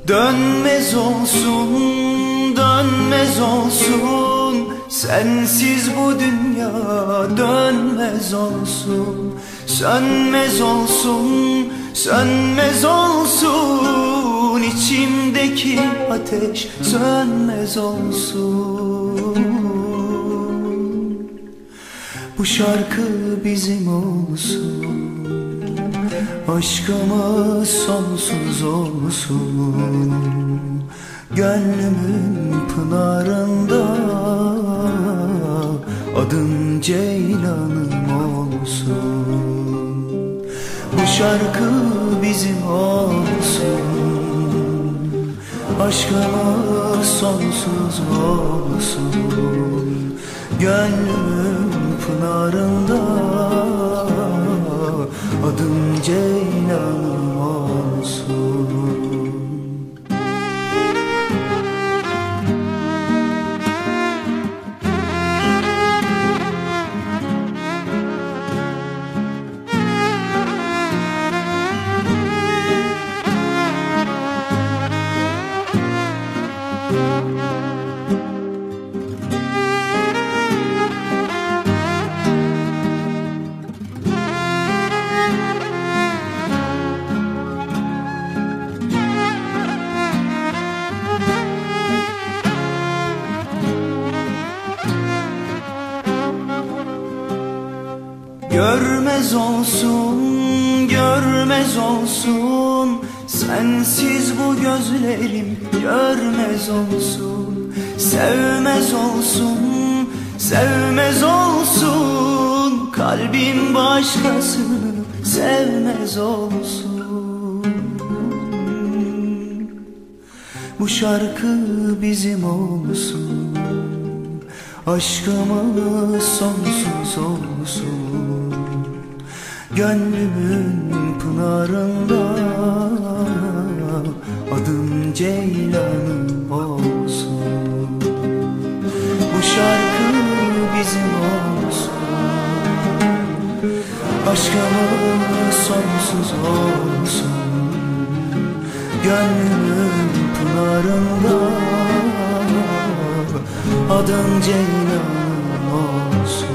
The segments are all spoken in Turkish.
Dönmez olsun, dönmez olsun, sensiz bu dünya dönmez olsun. Sönmez olsun, sönmez olsun, içimdeki ateş sönmez olsun. Bu şarkı bizim olsun, aşkımız sonsuz olsun. Gönlümün pınarında adın Ceylanım olsun. Bu şarkı bizim olsun, aşkımız sonsuz olsun. Gönlümün pınarında adım Ceylanım olsun. Görmez olsun, görmez olsun, sensiz bu gözlerim görmez olsun. Sevmez olsun, sevmez olsun, kalbim başkasını sevmez olsun. Bu şarkı bizim olsun, aşkımız sonsuz olsun. Gönlümün pınarında adım Ceylanım olsun. Bu şarkı bizim olsun, aşkımız sonsuz olsun. Gönlümün pınarında adım Ceylanım olsun.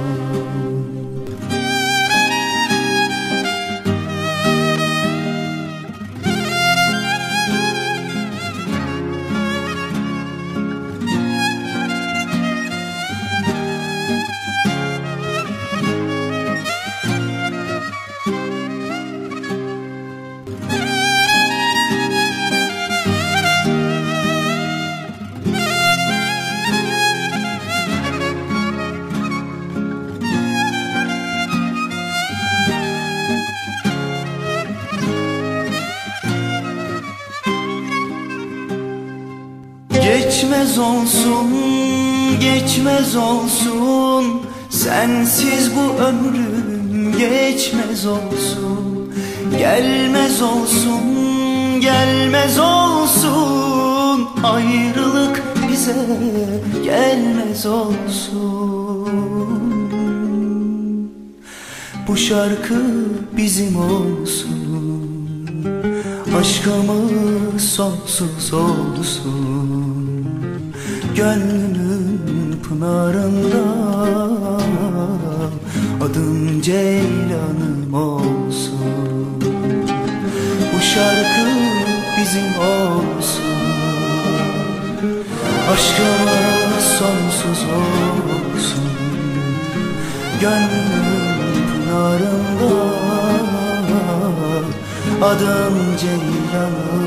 Geçmez olsun, geçmez olsun, sensiz bu ömrüm geçmez olsun. Gelmez olsun, gelmez olsun, ayrılık bize gelmez olsun. Bu şarkı bizim olsun, aşkımız sonsuz olsun. Gönlümün pınarında adım Ceylanım olsun. Bu şarkı bizim olsun, aşkımız sonsuz olsun. Gönlümün pınarında adım Ceylanım